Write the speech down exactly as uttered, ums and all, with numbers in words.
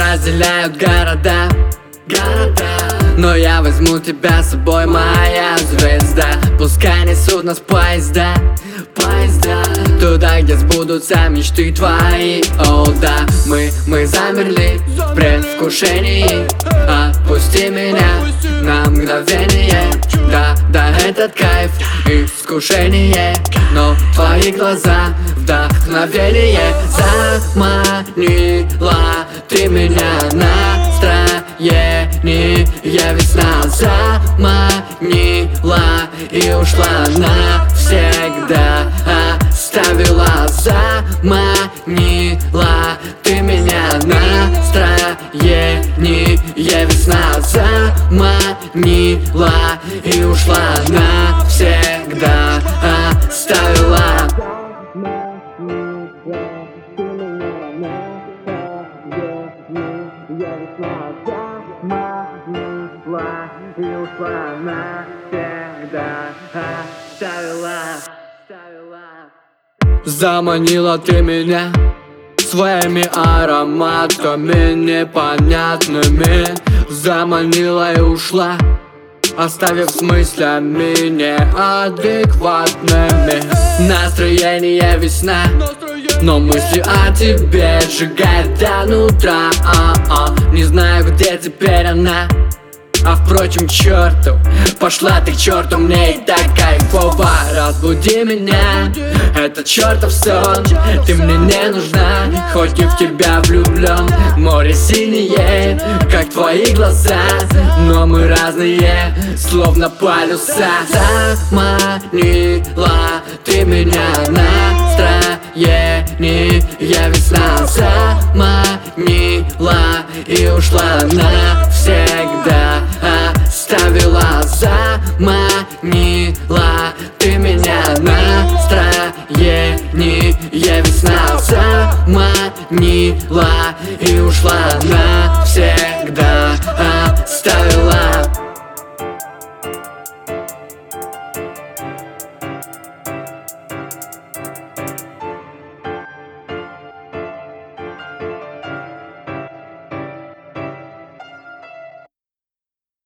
разделяют города, города. Но я возьму тебя с собой, моя звезда. Пускай несут нас поезда, поезда туда, где сбудутся мечты твои. О да, мы, мы замерли в предвкушении. Отпусти меня на мгновение. Да, да, этот кайф, искушение. Но твои глаза вдохновение. Заманила ты меня настроение. Я весна заманила и ушла навсегда. Оставила, заманила ты меня настроение. Я весна заманила и ушла навсегда. Оставила. И ушла навсегда. Оставила, оставила. Заманила ты меня своими ароматами непонятными. Заманила и ушла, оставив с мыслями неадекватными. Настроение весна, но мысли о тебе сжигают до нутра. а-а. Не знаю, где теперь она, а впрочем, к черту, пошла ты к черту, мне и так кайфово. Разбуди меня, это чертов сон. Ты мне не нужна, хоть и в тебя влюблен. Море синее, как твои глаза, но мы разные, словно полюса. Заманила ты меня настроение. Я весна заманила и ушла навсегда. Оставила, заманила ты меня настроение. Я весна заманила и ушла